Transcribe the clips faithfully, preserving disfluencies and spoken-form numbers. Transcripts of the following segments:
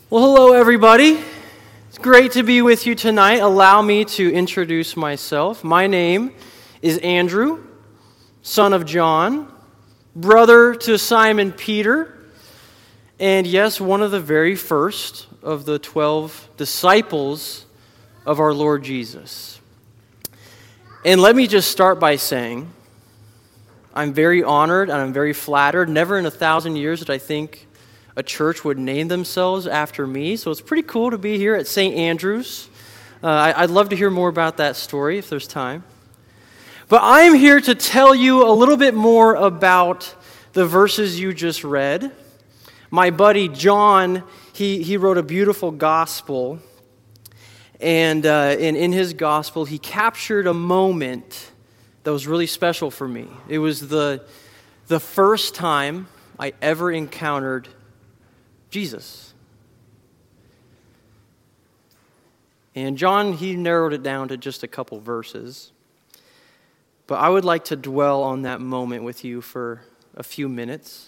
Well, hello, everybody. It's great to be with you tonight. Allow me to introduce myself. My name is Andrew, son of John, brother to Simon Peter, and yes, one of the very first of the twelve disciples of our Lord Jesus. And let me just start by saying, I'm very honored and I'm very flattered. Never in a thousand years did I think a church would name themselves after me. So it's pretty cool to be here at Saint Andrew's. Uh, I, I'd love to hear more about that story if there's time. But I'm here to tell you a little bit more about the verses you just read. My buddy John, he, he wrote a beautiful gospel. And, uh, and in his gospel, he captured a moment that was really special for me. It was the, the first time I ever encountered Jesus. And John, he narrowed it down to just a couple verses. But I would like to dwell on that moment with you for a few minutes.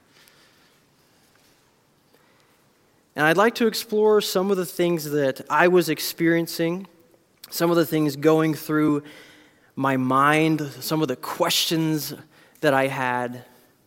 And I'd like to explore some of the things that I was experiencing, some of the things going through my mind, some of the questions that I had.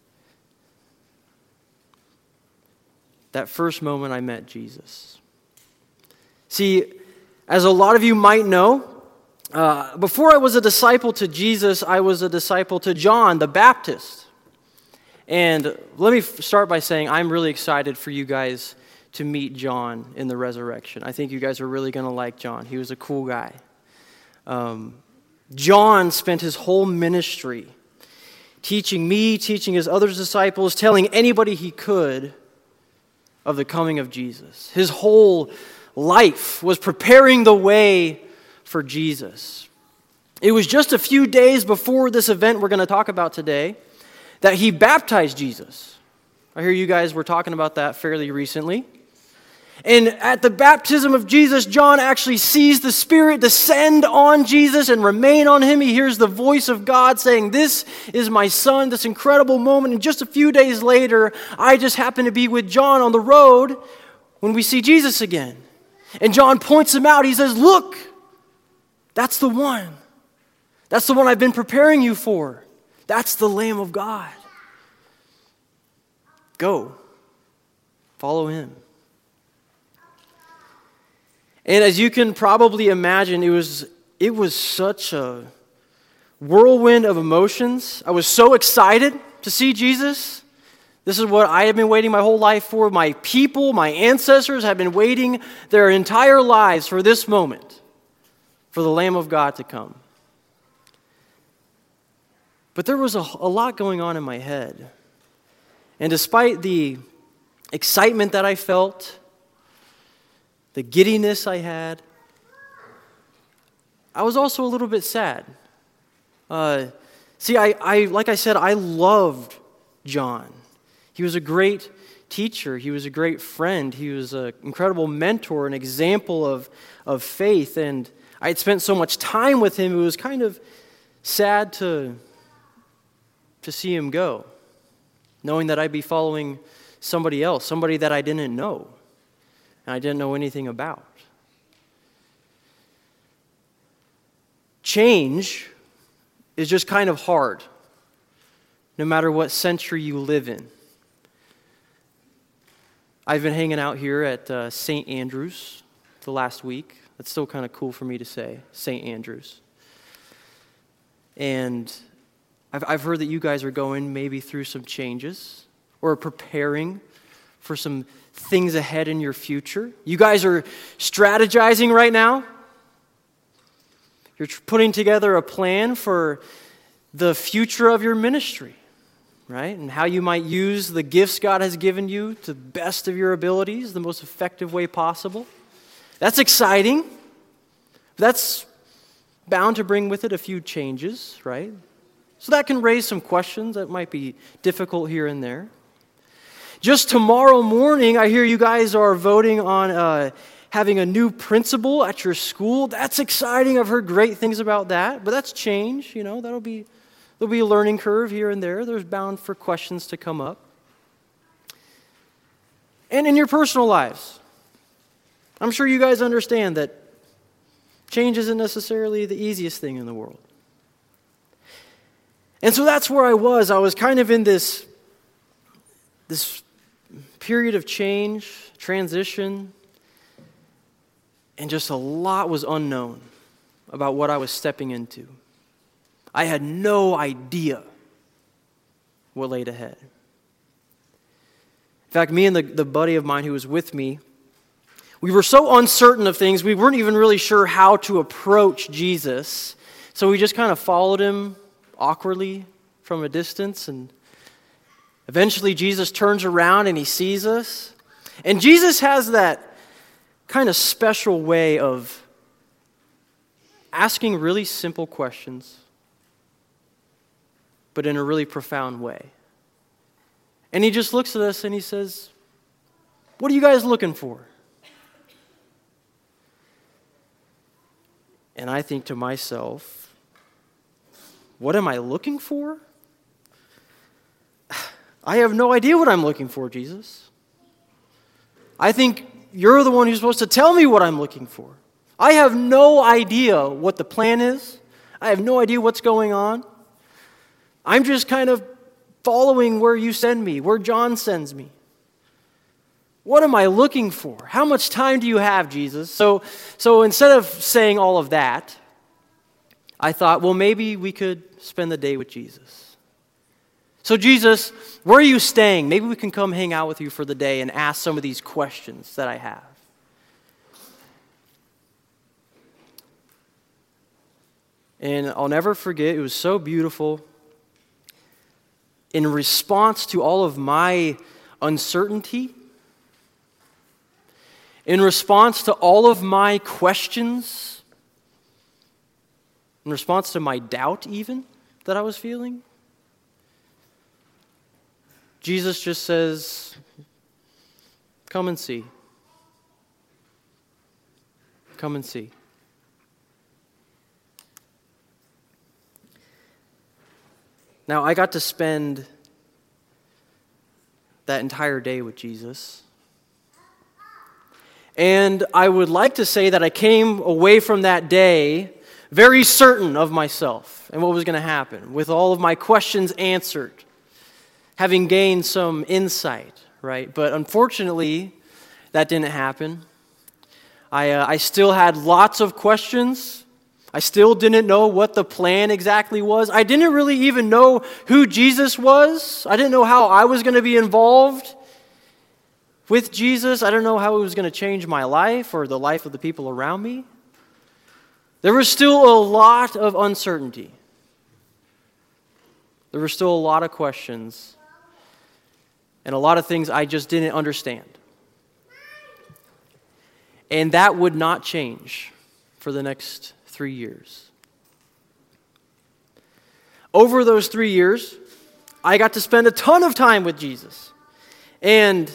That first moment I met Jesus. See, as a lot of you might know, uh, before I was a disciple to Jesus, I was a disciple to John the Baptist. And let me start by saying I'm really excited for you guys to meet John in the resurrection. I think you guys are really going to like John. He was a cool guy. Um, John spent his whole ministry teaching me, teaching his other disciples, telling anybody he could of the coming of Jesus. His whole life was preparing the way for Jesus. It was just a few days before this event we're going to talk about today that he baptized Jesus. I hear you guys were talking about that fairly recently. And at the baptism of Jesus, John actually sees the Spirit descend on Jesus and remain on him. He hears the voice of God saying, "This is my son," this incredible moment. And just a few days later, I just happen to be with John on the road when we see Jesus again. And John points him out. He says, "Look, that's the one. That's the one I've been preparing you for. That's the Lamb of God. Go, follow him." And as you can probably imagine, it was it was such a whirlwind of emotions. I was so excited to see Jesus. This is what I have been waiting my whole life for. My people, my ancestors have been waiting their entire lives for this moment, for the Lamb of God to come. But there was a, a lot going on in my head. And despite the excitement that I felt, the giddiness I had, I was also a little bit sad. Uh, see, I, I, like I said, I loved John. He was a great teacher. He was a great friend. He was an incredible mentor, an example of, of faith. And I had spent so much time with him, it was kind of sad to, to see him go, knowing that I'd be following somebody else, somebody that I didn't know. And I didn't know anything about. Change is just kind of hard, no matter what century you live in. I've been hanging out here at uh, Saint Andrew's the last week. That's still kind of cool for me to say, Saint Andrew's. And I've, I've heard that you guys are going maybe through some changes or preparing for some things ahead in your future. You guys are strategizing right now. You're putting together a plan for the future of your ministry, right? And how you might use the gifts God has given you to the best of your abilities, the most effective way possible. That's exciting. That's bound to bring with it a few changes, right? So that can raise some questions that might be difficult here and there. Just tomorrow morning, I hear you guys are voting on uh, having a new principal at your school. That's exciting. I've heard great things about that. But that's change, you know. That'll be there'll be a learning curve here and there. There's bound for questions to come up. And in your personal lives, I'm sure you guys understand that change isn't necessarily the easiest thing in the world. And so that's where I was. I was kind of in this, this period of change, transition, and just a lot was unknown about what I was stepping into. I had no idea what laid ahead. In fact, me and the, the buddy of mine who was with me, we were so uncertain of things, we weren't even really sure how to approach Jesus. So we just kind of followed him awkwardly from a distance. And eventually Jesus turns around and he sees us. And Jesus has that kind of special way of asking really simple questions, but in a really profound way. And he just looks at us and he says, "What are you guys looking for?" And I think to myself, what am I looking for? I have no idea what I'm looking for, Jesus. I think you're the one who's supposed to tell me what I'm looking for. I have no idea what the plan is. I have no idea what's going on. I'm just kind of following where you send me, where John sends me. What am I looking for? How much time do you have, Jesus? So, so instead of saying all of that, I thought, well, maybe we could spend the day with Jesus. So Jesus, where are you staying? Maybe we can come hang out with you for the day and ask some of these questions that I have. And I'll never forget, it was so beautiful. In response to all of my uncertainty, in response to all of my questions, in response to my doubt even that I was feeling, Jesus just says, "Come and see. Come and see." Now, I got to spend that entire day with Jesus. And I would like to say that I came away from that day very certain of myself and what was going to happen, with all of my questions answered, having gained some insight, right? But unfortunately, that didn't happen. I, uh, I still had lots of questions. I still didn't know what the plan exactly was. I didn't really even know who Jesus was. I didn't know how I was going to be involved with Jesus. I don't know how it was going to change my life or the life of the people around me. There was still a lot of uncertainty. There were still a lot of questions and a lot of things I just didn't understand. And that would not change for the next three years. Over those three years, I got to spend a ton of time with Jesus. And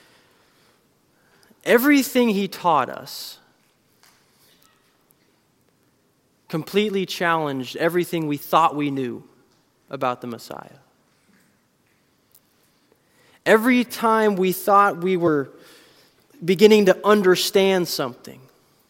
everything he taught us completely challenged everything we thought we knew about the Messiah. Every time we thought we were beginning to understand something,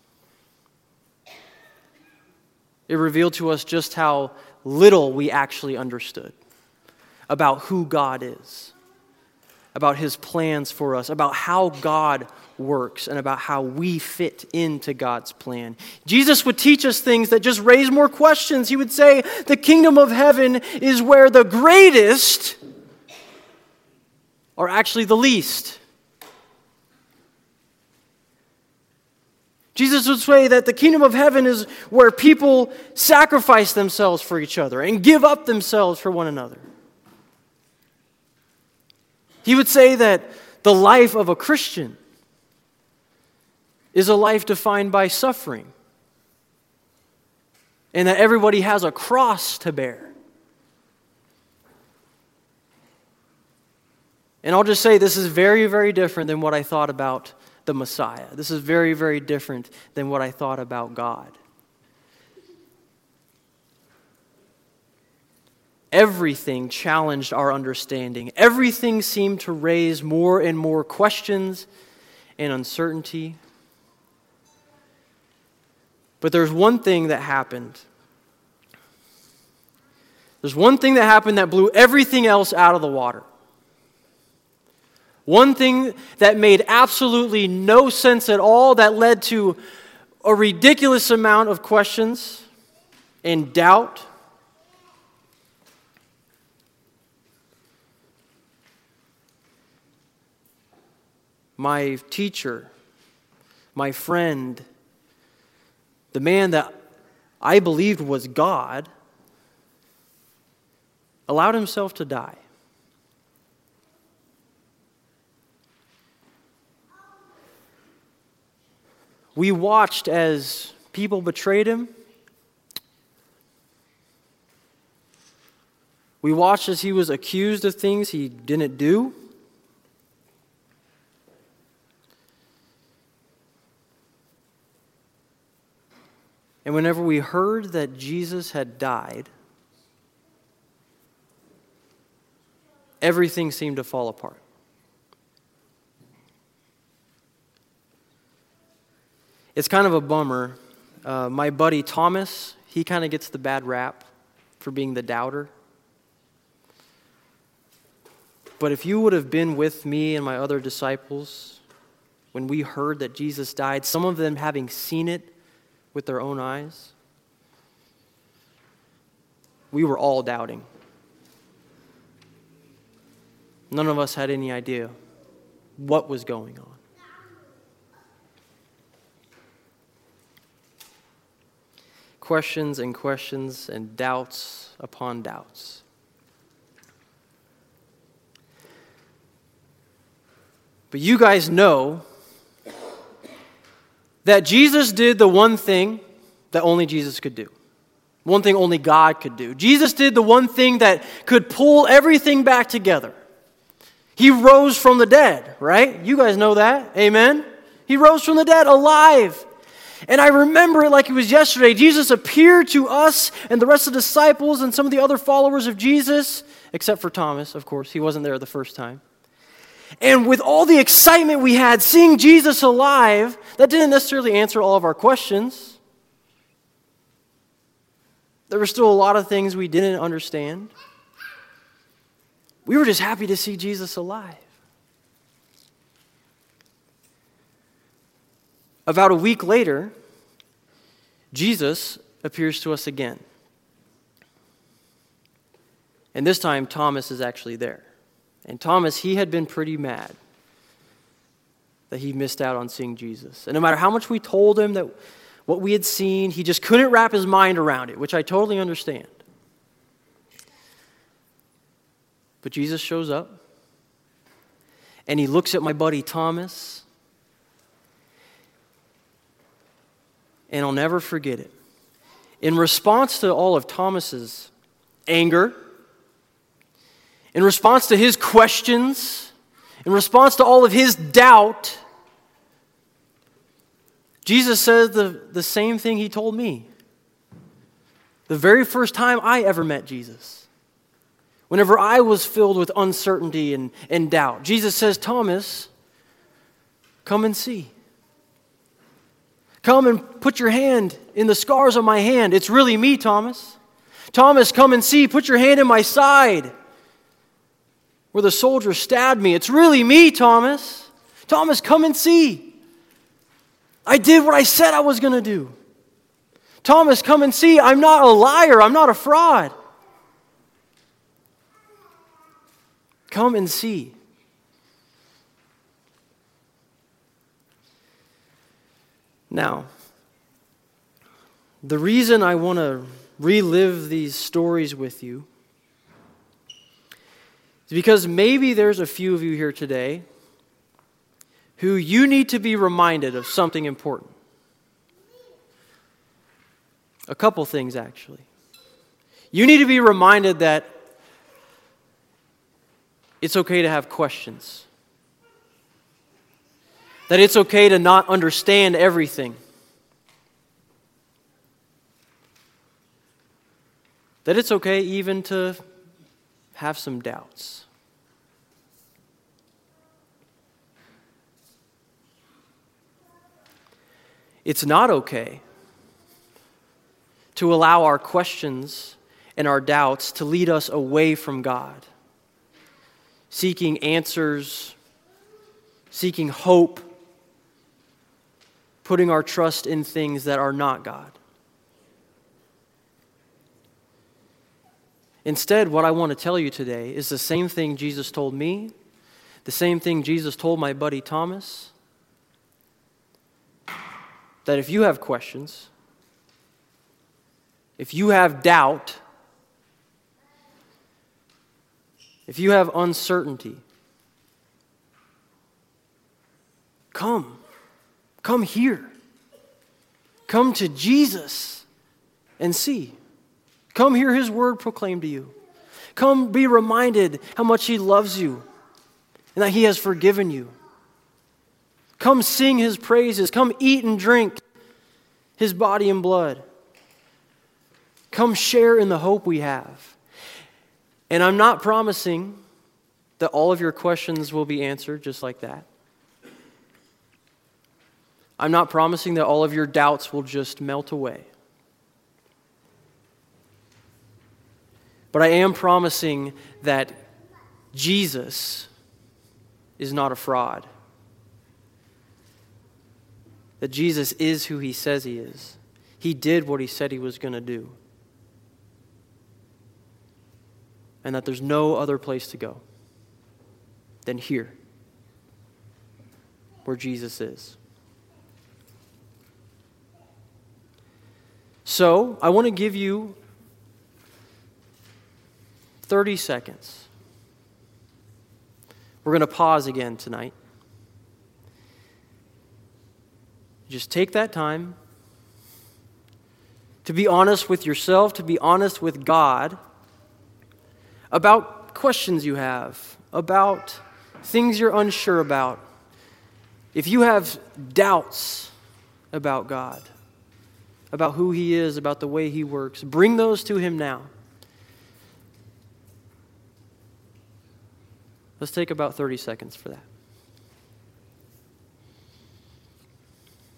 it revealed to us just how little we actually understood about who God is, about his plans for us, about how God works, and about how we fit into God's plan. Jesus would teach us things that just raise more questions. He would say, the kingdom of heaven is where the greatest are actually the least. Jesus would say that the kingdom of heaven is where people sacrifice themselves for each other and give up themselves for one another. He would say that the life of a Christian is a life defined by suffering, and that everybody has a cross to bear. And I'll just say this is very, very different than what I thought about the Messiah. This is very, very different than what I thought about God. Everything challenged our understanding. Everything seemed to raise more and more questions and uncertainty. But there's one thing that happened. There's one thing that happened that blew everything else out of the water. One thing that made absolutely no sense at all, that led to a ridiculous amount of questions and doubt. My teacher, my friend, the man that I believed was God, allowed himself to die. We watched as people betrayed him. We watched as he was accused of things he didn't do. And whenever we heard that Jesus had died, everything seemed to fall apart. It's kind of a bummer. Uh, my buddy Thomas, he kind of gets the bad rap for being the doubter. But if you would have been with me and my other disciples when we heard that Jesus died, some of them having seen it with their own eyes, we were all doubting. None of us had any idea what was going on. Questions and questions and doubts upon doubts. But you guys know that Jesus did the one thing that only Jesus could do. One thing only God could do. Jesus did the one thing that could pull everything back together. He rose from the dead, right? You guys know that. Amen? He rose from the dead alive. And I remember it like it was yesterday. Jesus appeared to us and the rest of the disciples and some of the other followers of Jesus, except for Thomas, of course. He wasn't there the first time. And with all the excitement we had seeing Jesus alive, that didn't necessarily answer all of our questions. There were still a lot of things we didn't understand. We were just happy to see Jesus alive. About a week later, Jesus appears to us again. And this time, Thomas is actually there. And Thomas, he had been pretty mad that he missed out on seeing Jesus. And no matter how much we told him that what we had seen, he just couldn't wrap his mind around it, which I totally understand. But Jesus shows up, and he looks at my buddy Thomas, and I'll never forget it. In response to all of Thomas's anger, in response to his questions, in response to all of his doubt, Jesus says the, the same thing he told me. The very first time I ever met Jesus. Whenever I was filled with uncertainty and, and doubt. Jesus says, Thomas, come and see. Come and put your hand in the scars on my hand. It's really me, Thomas. Thomas, come and see. Put your hand in my side where the soldier stabbed me. It's really me, Thomas. Thomas, come and see. I did what I said I was going to do. Thomas, come and see. I'm not a liar. I'm not a fraud. Come and see. Now, the reason I want to relive these stories with you is because maybe there's a few of you here today who you need to be reminded of something important. A couple things, actually. You need to be reminded that it's okay to have questions. That it's okay to not understand everything. That it's okay even to have some doubts. It's not okay to allow our questions and our doubts to lead us away from God, seeking answers, seeking hope, putting our trust in things that are not God. Instead, what I want to tell you today is the same thing Jesus told me, the same thing Jesus told my buddy Thomas, that if you have questions, if you have doubt, if you have uncertainty, come. Come here. Come to Jesus and see. Come hear his word proclaimed to you. Come be reminded how much he loves you and that he has forgiven you. Come sing his praises. Come eat and drink his body and blood. Come share in the hope we have. And I'm not promising that all of your questions will be answered just like that. I'm not promising that all of your doubts will just melt away. But I am promising that Jesus is not a fraud. That Jesus is who he says he is. He did what he said he was going to do. And that there's no other place to go than here, where Jesus is. So, I want to give you thirty seconds. We're going to pause again tonight. Just take that time to be honest with yourself, to be honest with God about questions you have, about things you're unsure about. If you have doubts about God, about who he is, about the way he works, bring those to him now. Let's take about thirty seconds for that.